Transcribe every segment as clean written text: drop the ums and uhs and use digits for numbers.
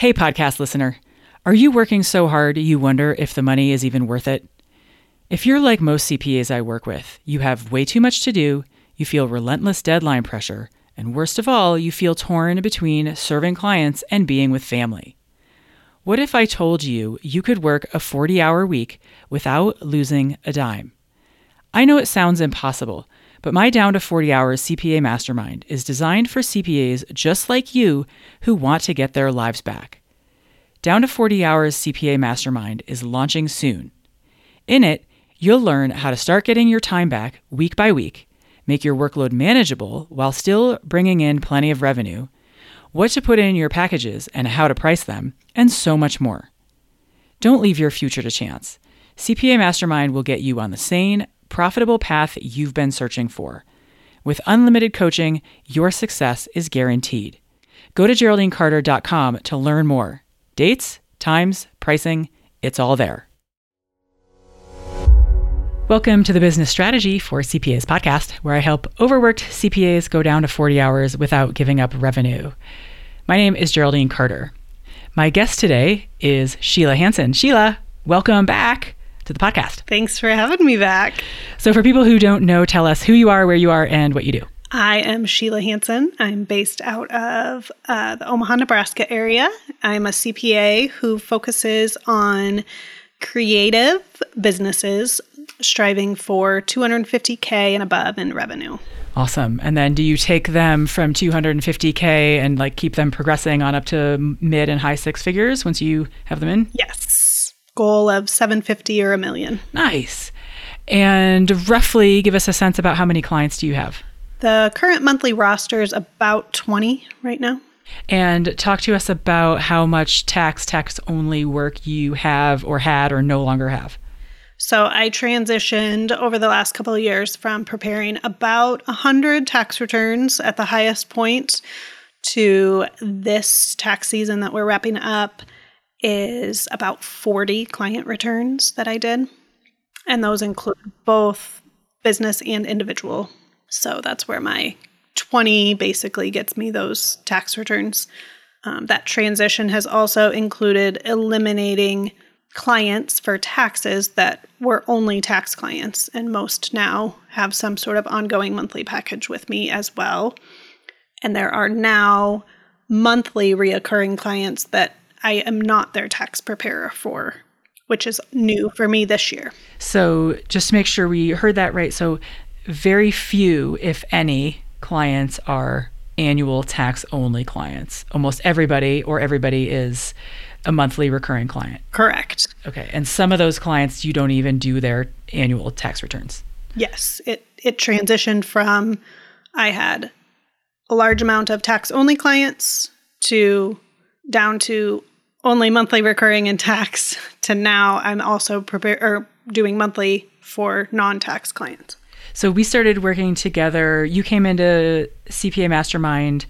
Hey, podcast listener. Are you working so hard you wonder if the money is even worth it? If you're like most CPAs I work with, you have way too much to do, you feel relentless deadline pressure, and worst of all, you feel torn between serving clients and being with family. What if I told you you could work a 40-hour week without losing a dime? I know it sounds impossible, but my Down to 40 Hours CPA Mastermind is designed for CPAs just like you who want to get their lives back. Down to 40 Hours CPA Mastermind is launching soon. In it, you'll learn how to start getting your time back week by week, make your workload manageable while still bringing in plenty of revenue, what to put in your packages and how to price them, and so much more. Don't leave your future to chance. CPA Mastermind will get you on the sane, profitable path you've been searching for. With unlimited coaching, your success is guaranteed. Go to GeraldineCarter.com to learn more. Dates, times, pricing, it's all there. Welcome to the Business Strategy for CPAs podcast, where I help overworked CPAs go down to 40 hours without giving up revenue. My name is Geraldine Carter. My guest today is Sheila Hansen. Sheila, welcome back to the podcast. Thanks for having me back. So for people who don't know, tell us who you are, where you are, and what you do. I am Sheila Hansen. I'm based out of the Omaha, Nebraska area. I'm a CPA who focuses on creative businesses striving for $250K and above in revenue. Awesome. And then do you take them from $250K and keep them progressing on up to mid and high six figures once you have them in? Yes. Goal of $750 or $1 million. Nice. And roughly give us a sense about how many clients do you have? The current monthly roster is about 20 right now. And talk to us about how much tax-only work you have or had or no longer have. So I transitioned over the last couple of years from preparing about 100 tax returns at the highest point to this tax season that we're wrapping up is about 40 client returns that I did. And those include both business and individual. So that's where my 20 basically gets me those tax returns. That transition has also included eliminating clients for taxes that were only tax clients, and most now have some sort of ongoing monthly package with me as well. And there are now monthly reoccurring clients that I am not their tax preparer for, which is new for me this year. So just to make sure we heard that right. So very few, if any, clients are annual tax only clients. Almost everybody is a monthly recurring client. Correct. Okay. And some of those clients, you don't even do their annual tax returns. Yes. It transitioned from I had a large amount of tax only clients to down to only monthly recurring in tax to now I'm also doing monthly for non-tax clients. So we started working together. You came into CPA Mastermind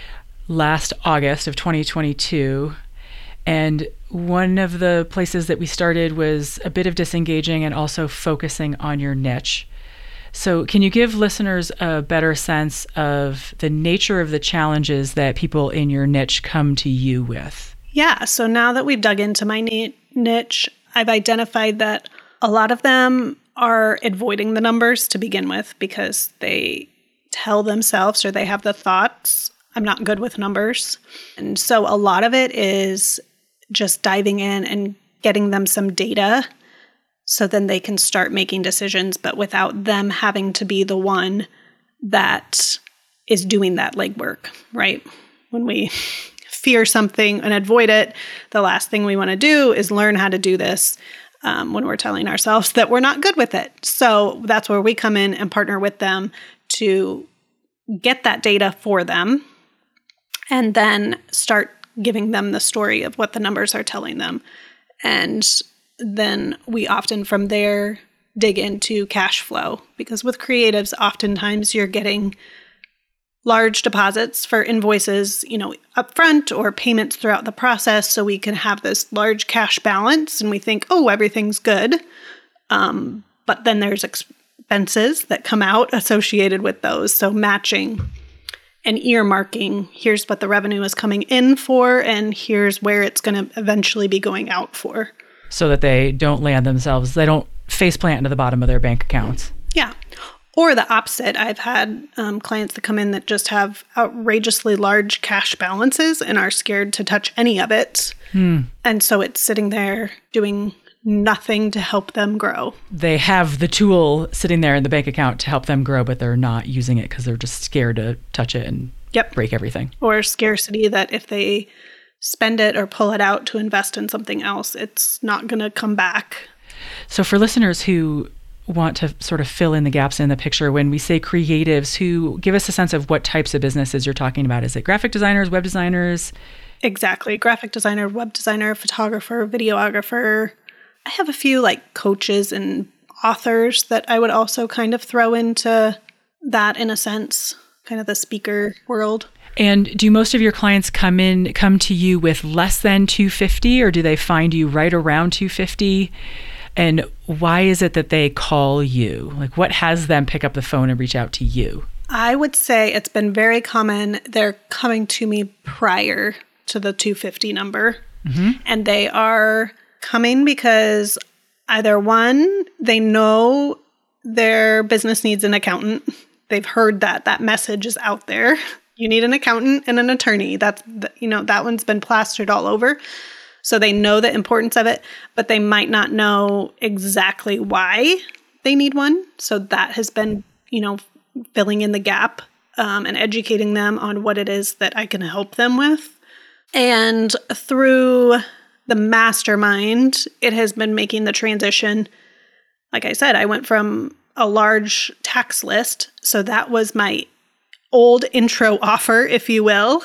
last August of 2022. And one of the places that we started was a bit of disengaging and also focusing on your niche. So can you give listeners a better sense of the nature of the challenges that people in your niche come to you with? Yeah. So now that we've dug into my niche, I've identified that a lot of them are avoiding the numbers to begin with because they tell themselves or they have the thoughts, I'm not good with numbers. And so a lot of it is just diving in and getting them some data so then they can start making decisions, but without them having to be the one that is doing that legwork, right? When we fear something and avoid it, the last thing we want to do is learn how to do this when we're telling ourselves that we're not good with it. So that's where we come in and partner with them to get that data for them and then start giving them the story of what the numbers are telling them. And then we often from there dig into cash flow, because with creatives, oftentimes you're getting large deposits for invoices, upfront or payments throughout the process. So we can have this large cash balance and we think, oh, everything's good. But then there's expenses that come out associated with those. So matching and earmarking, here's what the revenue is coming in for, and here's where it's going to eventually be going out for. So that they don't land themselves, they don't faceplant into the bottom of their bank accounts. Yeah. Or the opposite. I've had clients that come in that just have outrageously large cash balances and are scared to touch any of it. And so it's sitting there doing nothing to help them grow. They have the tool sitting there in the bank account to help them grow, but they're not using it because they're just scared to touch it and break everything. Or scarcity that if they spend it or pull it out to invest in something else, it's not going to come back. So for listeners who want to sort of fill in the gaps in the picture, when we say creatives, who give us a sense of what types of businesses you're talking about. Is it graphic designers, web designers? Exactly. Graphic designer, web designer, photographer, videographer. I have a few like coaches and authors that I would also kind of throw into that in a sense, kind of the speaker world. And do most of your clients come to you with less than 250, or do they find you right around 250? And why is it that they call you? Like, what has them pick up the phone and reach out to you? I would say it's been very common. They're coming to me prior to the 250 number. And they are coming because either one, they know their business needs an accountant. They've heard that message is out there. You need an accountant and an attorney. That one's been plastered all over. So they know the importance of it, but they might not know exactly why they need one. So that has been, filling in the gap and educating them on what it is that I can help them with. And through the mastermind, it has been making the transition. Like I said, I went from a large tax list. So that was my old intro offer, if you will.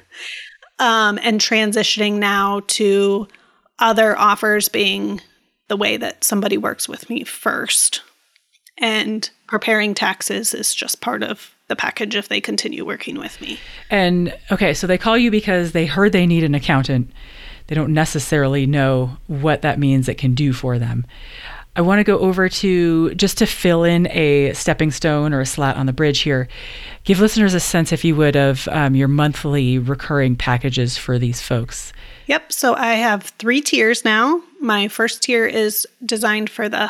And transitioning now to other offers being the way that somebody works with me first. And preparing taxes is just part of the package if they continue working with me. And okay, so they call you because they heard they need an accountant. They don't necessarily know what that means it can do for them. I want to go over to, just to fill in a stepping stone or a slat on the bridge here, give listeners a sense, if you would, of your monthly recurring packages for these folks. Yep. So I have 3 tiers now. My first tier is designed for the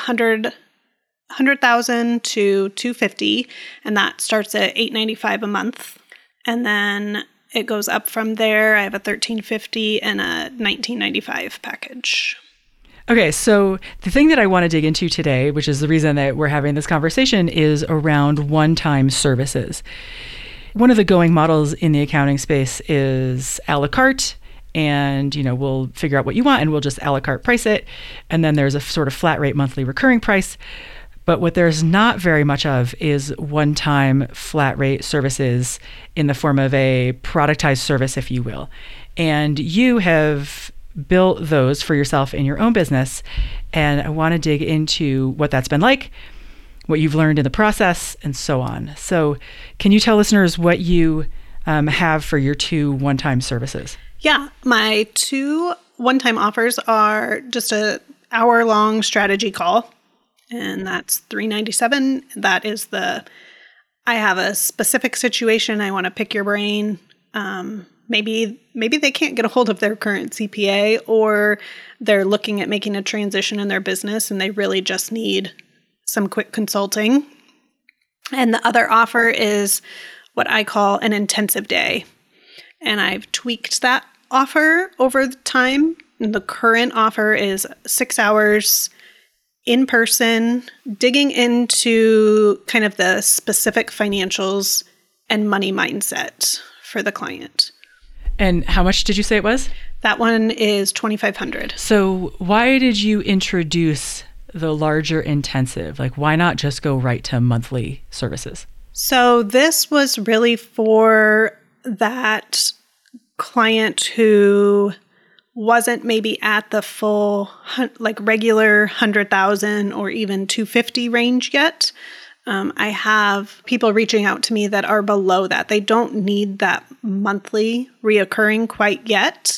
100,000 to 250, and that starts at $895 a month. And then it goes up from there. I have a $1,350 and a $1,995 package. Okay, so the thing that I want to dig into today, which is the reason that we're having this conversation, is around one-time services. One of the going models in the accounting space is a la carte, and we'll figure out what you want and we'll just a la carte price it. And then there's a sort of flat rate monthly recurring price. But what there's not very much of is one-time flat rate services in the form of a productized service, if you will. And you have built those for yourself in your own business. And I want to dig into what that's been like, what you've learned in the process, and so on. So can you tell listeners what you have for your 2 one-time services? Yeah, my 2 one-time offers are just an hour-long strategy call. And that's $397. That is I have a specific situation. I want to pick your brain. Maybe they can't get a hold of their current CPA, or they're looking at making a transition in their business and they really just need some quick consulting. And the other offer is what I call an intensive day. And I've tweaked that offer over the time. And the current offer is 6 hours in person, digging into kind of the specific financials and money mindset for the client. And how much did you say it was? That one is $2,500. So why did you introduce the larger intensive? Like, why not just go right to monthly services? So this was really for that client who wasn't maybe at the full, like regular 100,000 or even 250 range yet. I have people reaching out to me that are below that. They don't need that monthly reoccurring quite yet,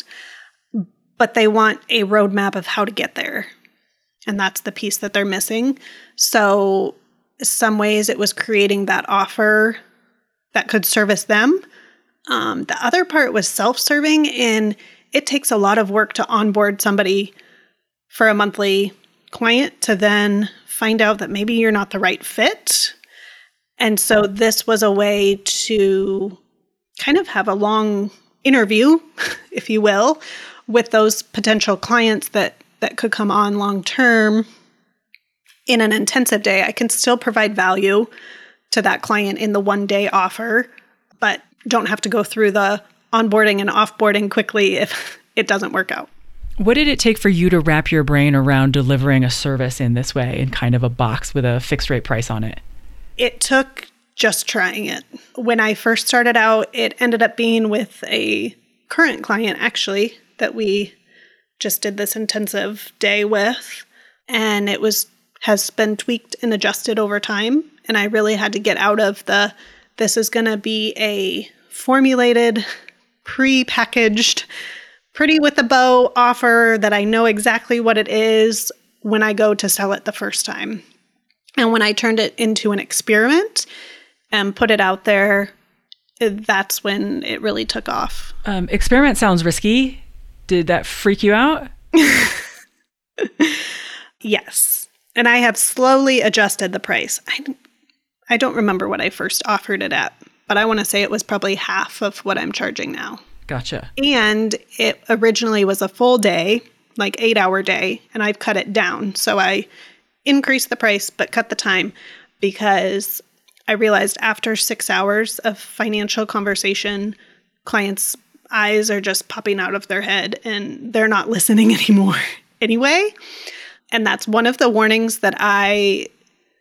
but they want a roadmap of how to get there. And that's the piece that they're missing. So some ways it was creating that offer that could service them, The other part was self-serving, and it takes a lot of work to onboard somebody for a monthly client to then find out that maybe you're not the right fit. And so this was a way to kind of have a long interview, if you will, with those potential clients that could come on long term. In an intensive day, I can still provide value to that client in the one-day offer, but don't have to go through the onboarding and offboarding quickly if it doesn't work out. What did it take for you to wrap your brain around delivering a service in this way, in kind of a box with a fixed rate price on it? It took just trying it. When I first started out, it ended up being with a current client, actually, that we just did this intensive day with. And it has been tweaked and adjusted over time. And I really had to get out of this is going to be a formulated, pre-packaged, pretty with a bow offer that I know exactly what it is when I go to sell it the first time. And when I turned it into an experiment and put it out there, that's when it really took off. Experiment sounds risky. Did that freak you out? Yes. And I have slowly adjusted the price. I don't remember what I first offered it at, but I want to say it was probably half of what I'm charging now. Gotcha. And it originally was a full day, like 8-hour day, and I've cut it down. So I increased the price, but cut the time because I realized after 6 hours of financial conversation, clients' eyes are just popping out of their head and they're not listening anymore anyway. And that's one of the warnings that I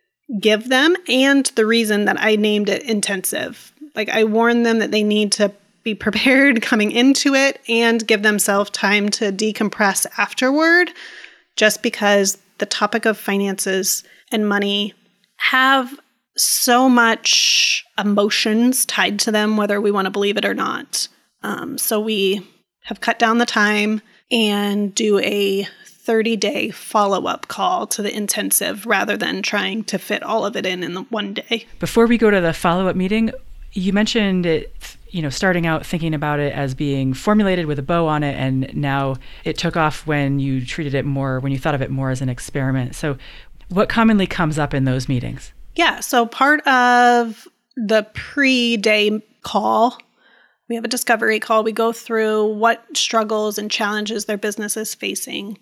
give them and the reason that I named it intensive. Like I warn them that they need to be prepared coming into it and give themselves time to decompress afterward, just because the topic of finances and money have so much emotions tied to them, whether we want to believe it or not. So we have cut down the time and do a 30-day follow-up call to the intensive rather than trying to fit all of it in the one day. Before we go to the follow-up meeting, you mentioned it, starting out thinking about it as being formulated with a bow on it, and now it took off when you thought of it more as an experiment. So what commonly comes up in those meetings? Yeah, so part of the pre-day call, we have a discovery call. We go through what struggles and challenges their business is facing.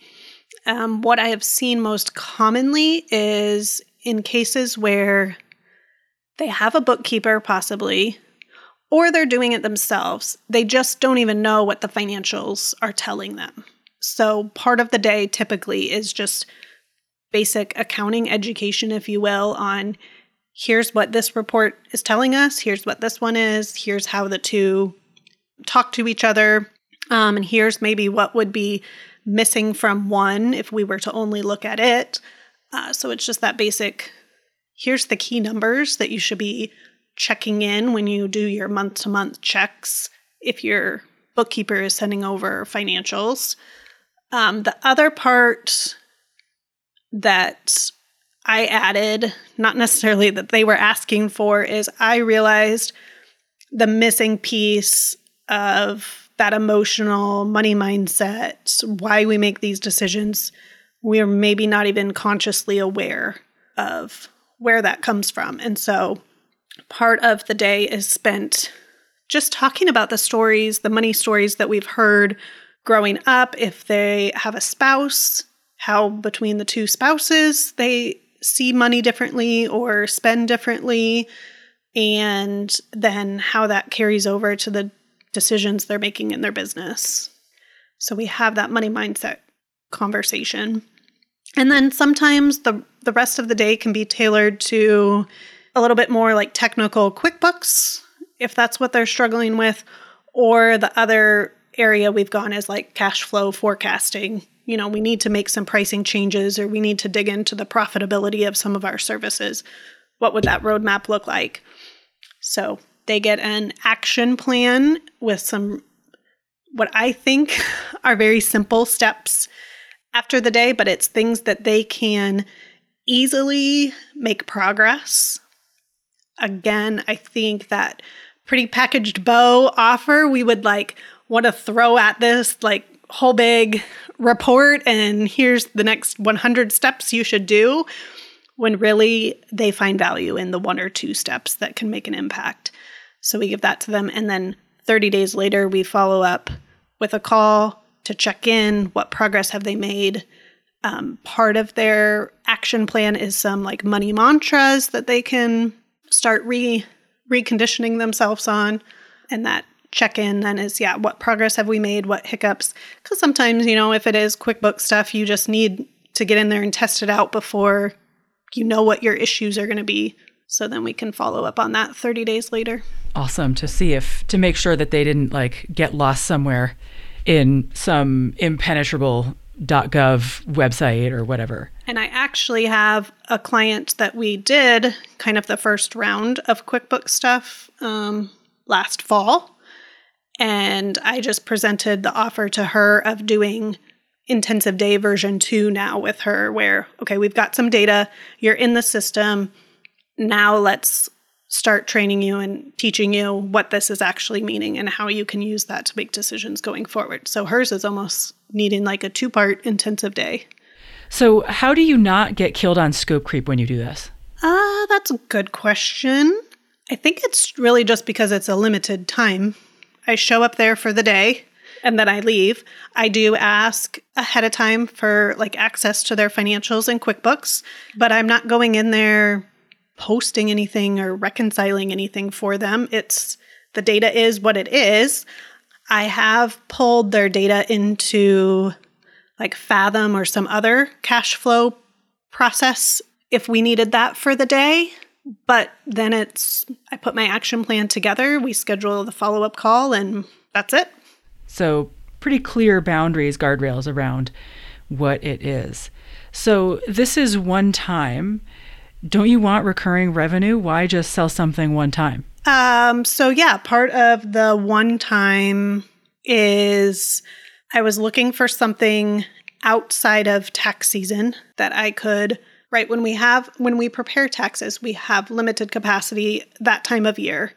What I have seen most commonly is in cases where they have a bookkeeper possibly, or they're doing it themselves. They just don't even know what the financials are telling them. So part of the day typically is just basic accounting education, if you will, on here's what this report is telling us, here's what this one is, here's how the two talk to each other, and here's maybe what would be missing from one if we were to only look at it. So it's just that basic, here's the key numbers that you should be checking in when you do your month-to-month checks if your bookkeeper is sending over financials. The other part that I added, not necessarily that they were asking for, is I realized the missing piece of that emotional money mindset, why we make these decisions. We are maybe not even consciously aware of where that comes from. And so part of the day is spent just talking about the stories, the money stories that we've heard growing up. If they have a spouse, how between the two spouses they see money differently or spend differently, and then how that carries over to the decisions they're making in their business. So we have that money mindset conversation. And then sometimes the rest of the day can be tailored to a little bit more like technical QuickBooks, if that's what they're struggling with, or the other area we've gone is like cash flow forecasting. We need to make some pricing changes, or we need to dig into the profitability of some of our services. What would that roadmap look like? So they get an action plan with some, what I think are very simple steps after the day, but it's things that they can easily make progress. Again, I think that pretty packaged bow offer, we would like want to throw at this like whole big report and here's the next 100 steps you should do, when really they find value in the 1 or 2 steps that can make an impact. So we give that to them. And then 30 days later, we follow up with a call to check in. What progress have they made? Part of their action plan is some like money mantras that they can start reconditioning themselves on. And that check-in then is, what progress have we made? What hiccups? Because sometimes, if it is QuickBooks stuff, you just need to get in there and test it out before you know what your issues are going to be. So then we can follow up on that 30 days later. Awesome. To make sure that they didn't like get lost somewhere in some impenetrable .gov website or whatever. And I actually have a client that we did kind of the first round of QuickBooks stuff last fall. And I just presented the offer to her of doing intensive day version 2 now with her, where, okay, we've got some data, you're in the system, now let's start training you and teaching you what this is actually meaning and how you can use that to make decisions going forward. So hers is almost needing like a 2-part intensive day. So how do you not get killed on scope creep when you do this? That's a good question. I think it's really just because it's a limited time. I show up there for the day and then I leave. I do ask ahead of time for like access to their financials in QuickBooks, but I'm not going in there posting anything or reconciling anything for them. It's the data is what it is. I have pulled their data into like Fathom or some other cash flow process if we needed that for the day. But then I put my action plan together, we schedule the follow-up call, and that's it. So pretty clear boundaries, guardrails around what it is. So this is one time. Don't you want recurring revenue? Why just sell something one time? Part of the one time is I was looking for something outside of tax season that I could, right, when we prepare taxes, we have limited capacity that time of year.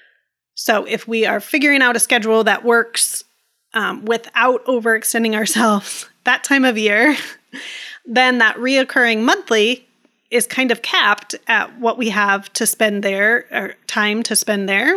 So if we are figuring out a schedule that works without overextending ourselves that time of year, then that reoccurring monthly is kind of capped at what we have to spend there, or time to spend there.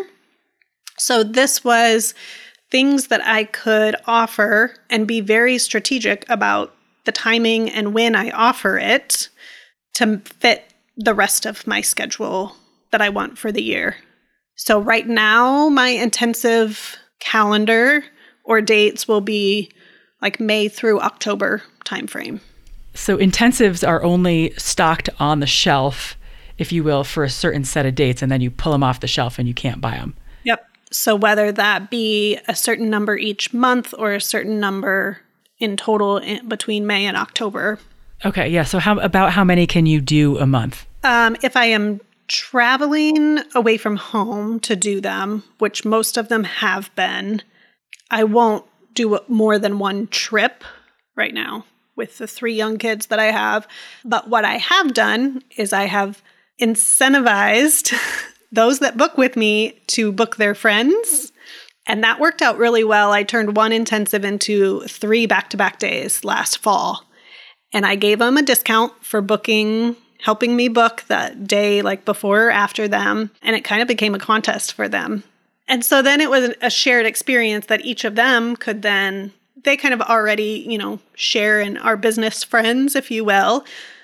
So this was things that I could offer and be very strategic about the timing and when I offer it to fit the rest of my schedule that I want for the year. So right now, my intensive calendar or dates will be like May through October timeframe. So intensives are only stocked on the shelf, if you will, for a certain set of dates, and then you pull them off the shelf and you can't buy them. Yep. So whether that be a certain number each month or a certain number in total between May and October. Okay, yeah. So how many can you do a month? If I am traveling away from home to do them, which most of them have been, I won't do more than one trip right now with the 3 young kids that I have. But what I have done is I have incentivized those that book with me to book their friends. And that worked out really well. I turned one intensive into 3 back-to-back days last fall. And I gave them a discount for helping me book that day like before or after them. And it kind of became a contest for them. And so then it was a shared experience that each of them could then, they kind of already, share in our business friends, if you will.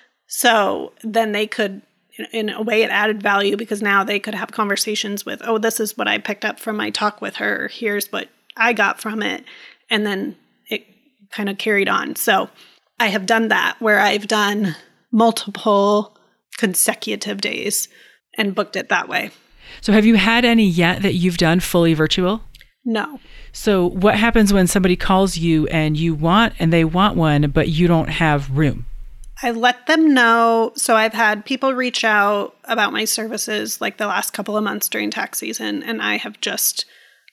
So then they could, in a way, it added value because now they could have conversations with, oh, this is what I picked up from my talk with her. Here's what I got from it. And then it kind of carried on. So I have done that where I've done multiple consecutive days and booked it that way. So have you had any yet that you've done fully virtual? No. So what happens when somebody calls you and they want one, but you don't have room? I let them know. So I've had people reach out about my services like the last couple of months during tax season, and I have just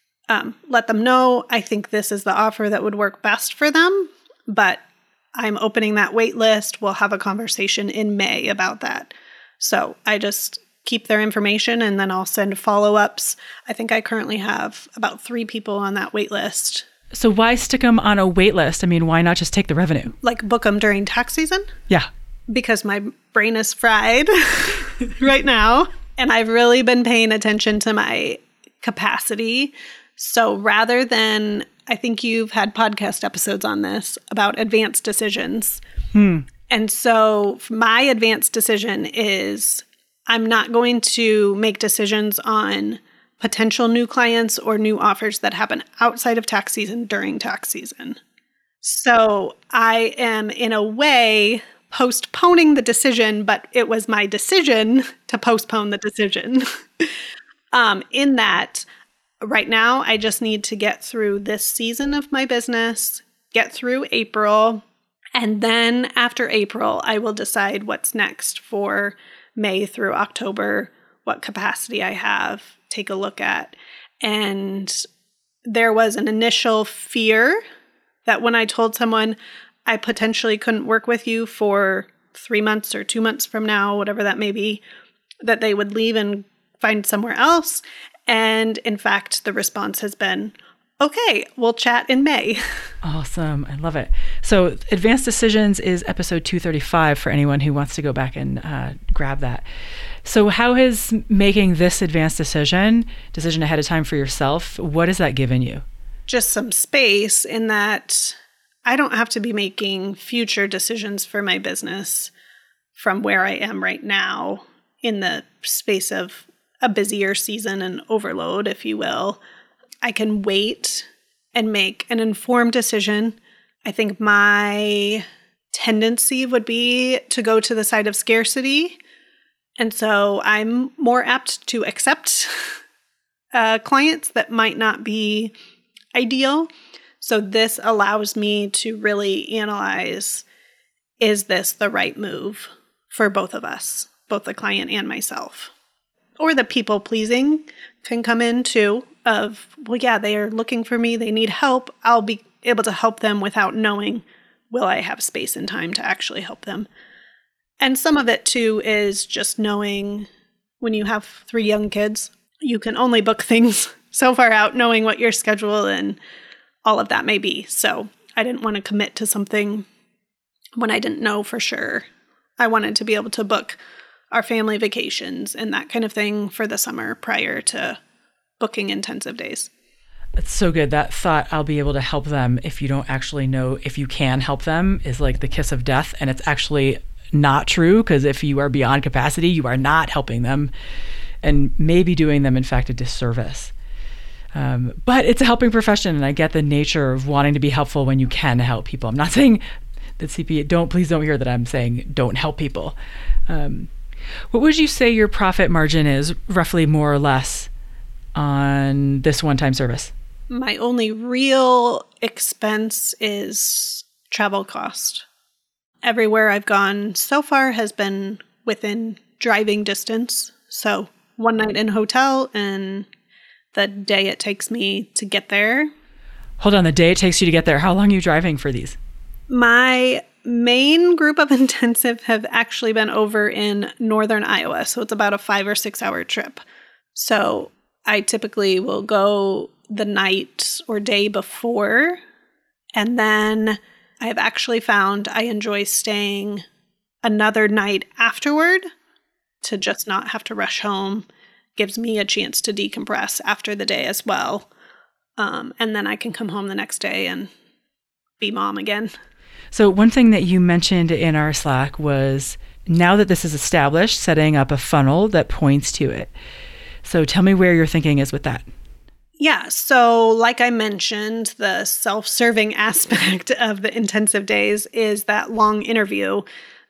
let them know I think this is the offer that would work best for them, but I'm opening that wait list. We'll have a conversation in May about that. So I just keep their information, and then I'll send follow-ups. I think I currently have about 3 people on that wait list. So why stick them on a wait list? I mean, why not just take the revenue? Like book them during tax season? Yeah. Because my brain is fried right now. And I've really been paying attention to my capacity. So rather than, I think you've had podcast episodes on this about advanced decisions. And so my advanced decision is I'm not going to make decisions on potential new clients or new offers that happen outside of tax season during tax season. So I am, in a way, postponing the decision, but it was my decision to postpone the decision. In that, right now, I just need to get through this season of my business, get through April, and then after April, I will decide what's next for May through October, what capacity I have, take a look at. And there was an initial fear that when I told someone I potentially couldn't work with you for 3 months or 2 months from now, whatever that may be, that they would leave and find somewhere else. And in fact, the response has been, okay, we'll chat in May. Awesome. I love it. So Advanced Decisions is episode 235 for anyone who wants to go back and grab that. So how has making this advanced decision ahead of time for yourself, what has that given you? Just some space in that I don't have to be making future decisions for my business from where I am right now in the space of a busier season and overload, if you will. I can wait and make an informed decision. I think my tendency would be to go to the side of scarcity. And so I'm more apt to accept clients that might not be ideal. So this allows me to really analyze, is this the right move for both of us, both the client and myself? Or the people pleasing can come in too of, well, yeah, they are looking for me. They need help. I'll be able to help them without knowing, will I have space and time to actually help them? And some of it too is just knowing when you have 3 young kids, you can only book things so far out, knowing what your schedule and all of that may be. So I didn't want to commit to something when I didn't know for sure. I wanted to be able to book our family vacations and that kind of thing for the summer prior to booking intensive days. That's so good. That thought, I'll be able to help them if you don't actually know if you can help them, is like the kiss of death. And it's actually not true, because if you are beyond capacity, you are not helping them and maybe doing them, in fact, a disservice. But it's a helping profession, and I get the nature of wanting to be helpful when you can help people. I'm not saying that CPA, please don't hear that I'm saying don't help people. What would you say your profit margin is, roughly, more or less, on this one-time service? My only real expense is travel cost. Everywhere I've gone so far has been within driving distance. So 1 night in a hotel and the day it takes me to get there. Hold on, the day it takes you to get there. How long are you driving for these? My main group of intensive have actually been over in northern Iowa. So it's about a 5 or 6 hour trip. So I typically will go the night or day before. And then I have actually found I enjoy staying another night afterward to just not have to rush home. Gives me a chance to decompress after the day as well. And then I can come home the next day and be mom again. So one thing that you mentioned in our Slack was, now that this is established, setting up a funnel that points to it. So tell me where your thinking is with that. Yeah. So like I mentioned, the self-serving aspect of the intensive days is that long interview.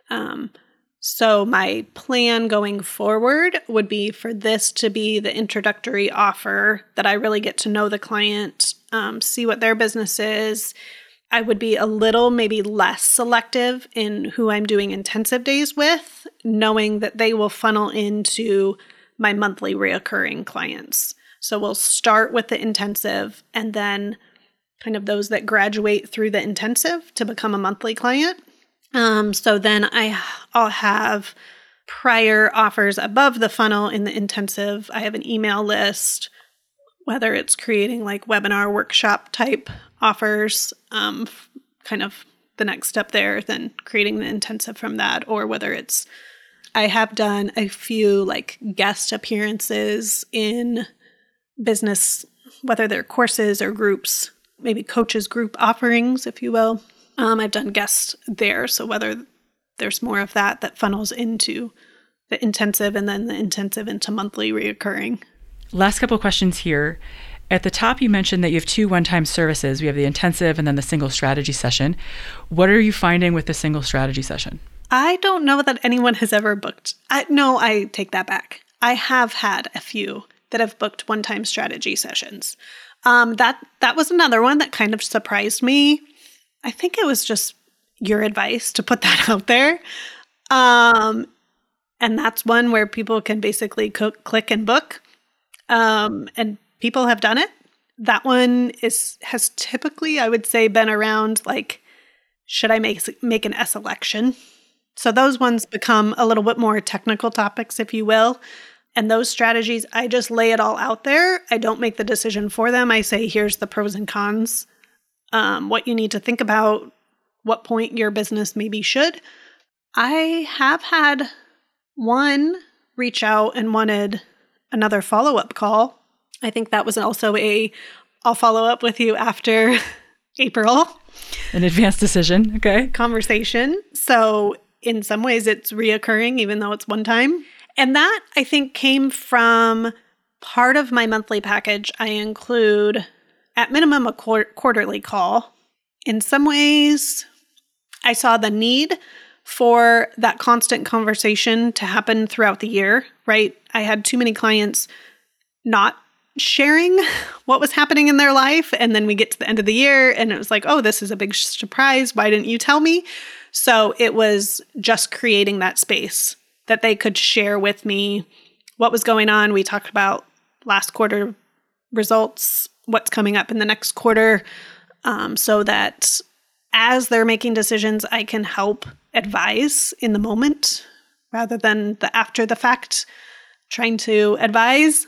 So my plan going forward would be for this to be the introductory offer, that I really get to know the client, see what their business is. I would be a little maybe less selective in who I'm doing intensive days with, knowing that they will funnel into my monthly reoccurring clients. So we'll start with the intensive and then kind of those that graduate through the intensive to become a monthly client. So then I'll have prior offers above the funnel in the intensive. I have an email list, whether it's creating like webinar workshop type offers, kind of the next step there, then creating the intensive from that, or whether it's, I have done a few like guest appearances in business, whether they're courses or groups, maybe coaches group offerings, if you will. I've done guests there. So whether there's more of that funnels into the intensive and then the intensive into monthly reoccurring. Last couple questions here. At the top, you mentioned that you have 2 one-time services. We have the intensive and then the single strategy session. What are you finding with the single strategy session? I don't know that anyone has ever booked. I take that back. I have had a few that have booked one-time strategy sessions. That was another one that kind of surprised me. I think it was just your advice to put that out there. And that's one where people can basically click and book. And people have done it. That one has typically, I would say, been around like, should I make an selection? So those ones become a little bit more technical topics, if you will. And those strategies, I just lay it all out there. I don't make the decision for them. I say, here's the pros and cons, what you need to think about, what point your business maybe should. I have had one reach out and wanted another follow-up call. I think that was also I'll follow up with you after April. An advanced decision, okay. Conversation. So in some ways it's reoccurring, even though it's one time. And that, I think, came from part of my monthly package. I include, at minimum, a quarterly call. In some ways, I saw the need for that constant conversation to happen throughout the year, right? I had too many clients not sharing what was happening in their life. And then we get to the end of the year and it was like, oh, this is a big surprise. Why didn't you tell me? So it was just creating that space that they could share with me what was going on. We talked about last quarter results, what's coming up in the next quarter, so that as they're making decisions, I can help advise in the moment rather than the after the fact trying to advise.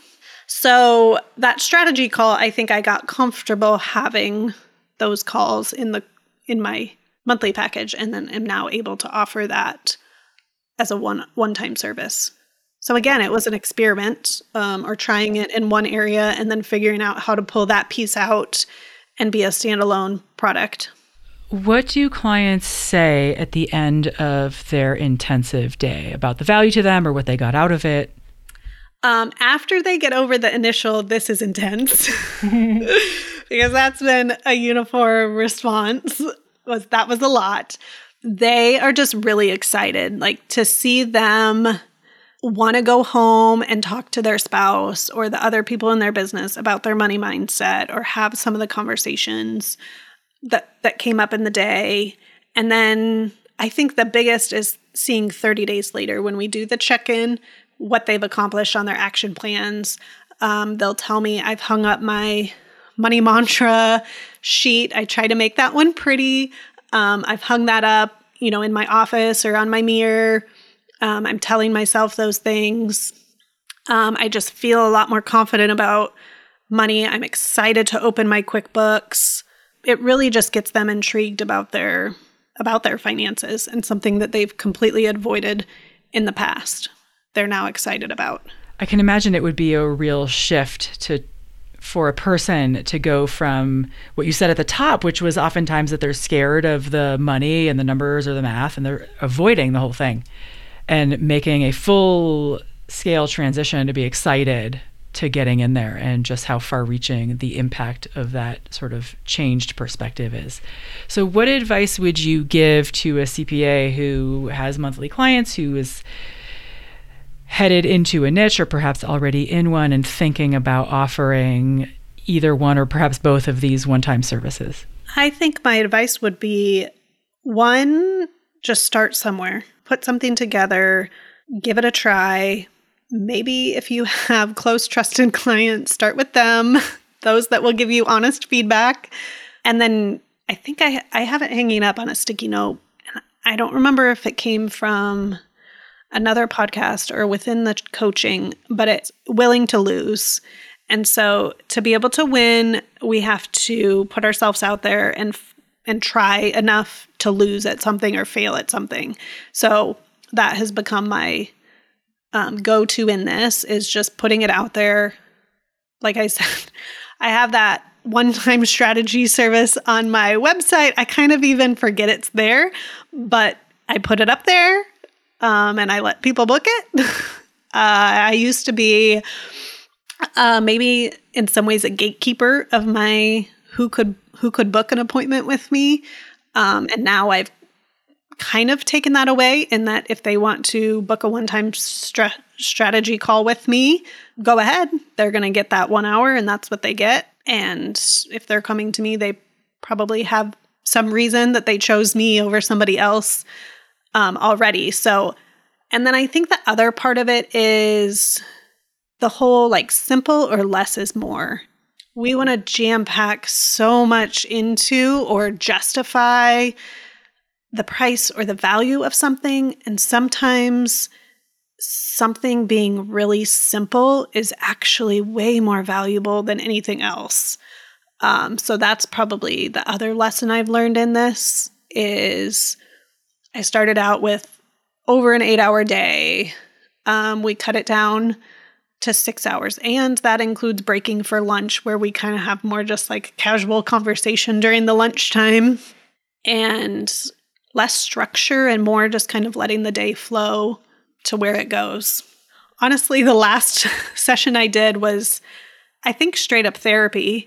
So that strategy call, I think I got comfortable having those calls in my monthly package, and then am now able to offer that as a one-time service. So again, it was an experiment, or trying it in one area and then figuring out how to pull that piece out and be a standalone product. What do clients say at the end of their intensive day about the value to them or what they got out of it? After they get over the initial, this is intense, because that's been a uniform response, that was a lot. They are just really excited, like to see them want to go home and talk to their spouse or the other people in their business about their money mindset, or have some of the conversations that came up in the day. And then I think the biggest is seeing 30 days later when we do the check-in, what they've accomplished on their action plans. They'll tell me, I've hung up my money mantra sheet. I try to make that one pretty. I've hung that up, in my office or on my mirror. I'm telling myself those things. I just feel a lot more confident about money. I'm excited to open my QuickBooks. It really just gets them intrigued about their finances, and something that they've completely avoided in the past. They're now excited about. I can imagine it would be a real shift for a person to go from what you said at the top, which was oftentimes that they're scared of the money and the numbers or the math, and they're avoiding the whole thing, and making a full scale transition to be excited to getting in there, and just how far reaching the impact of that sort of changed perspective is. So what advice would you give to a CPA who has monthly clients, who is headed into a niche or perhaps already in one and thinking about offering either one or perhaps both of these one-time services? I think my advice would be, one, just start somewhere. Put something together, give it a try. Maybe if you have close, trusted clients, start with them, those that will give you honest feedback. And then I think I have it hanging up on a sticky note. I don't remember if it came from another podcast or within the coaching, but it's willing to lose. And so to be able to win, we have to put ourselves out there and try enough to lose at something or fail at something. So that has become my go-to in this, is just putting it out there. Like I said, I have that one-time strategy service on my website. I kind of even forget it's there, but I put it up there and I let people book it. I used to be maybe in some ways a gatekeeper of my who could book an appointment with me. And now I've kind of taken that away, in that if they want to book a one-time strategy call with me, go ahead. They're going to get that 1 hour and that's what they get. And if they're coming to me, they probably have some reason that they chose me over somebody else already. So, and then I think the other part of it is the whole like simple or less is more. We want to jam pack so much into or justify the price or the value of something. And sometimes something being really simple is actually way more valuable than anything else. So that's probably the other lesson I've learned in this is I started out with over an 8-hour day. We cut it down to 6 hours. And that includes breaking for lunch, where we kind of have more just like casual conversation during the lunchtime, and less structure and more just kind of letting the day flow to where it goes. Honestly, the last session I did was, I think, straight up therapy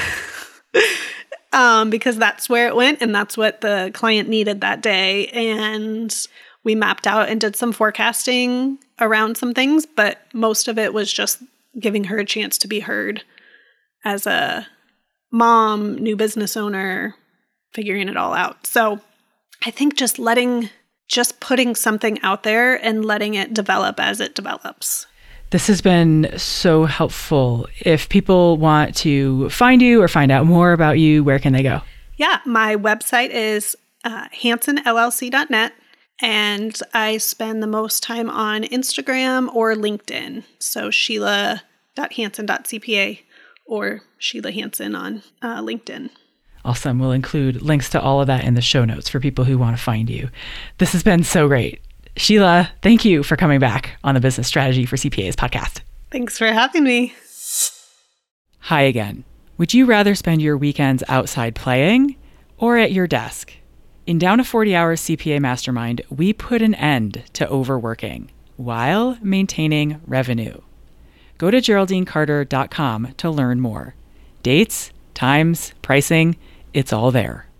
because that's where it went and that's what the client needed that day. And we mapped out and did some forecasting around some things, but most of it was just giving her a chance to be heard as a mom, new business owner, figuring it all out. So I think just putting something out there and letting it develop as it develops. This has been so helpful. If people want to find you or find out more about you, where can they go? Yeah, my website is hansonllc.net. And I spend the most time on Instagram or LinkedIn. So sheila.hanson.cpa or Sheila Hanson on LinkedIn. Awesome. We'll include links to all of that in the show notes for people who want to find you. This has been so great. Sheila, thank you for coming back on the Business Strategy for CPAs podcast. Thanks for having me. Hi again. Would you rather spend your weekends outside playing or at your desk? In Down to 40 Hours CPA Mastermind, we put an end to overworking while maintaining revenue. Go to GeraldineCarter.com to learn more. Dates, times, pricing, it's all there.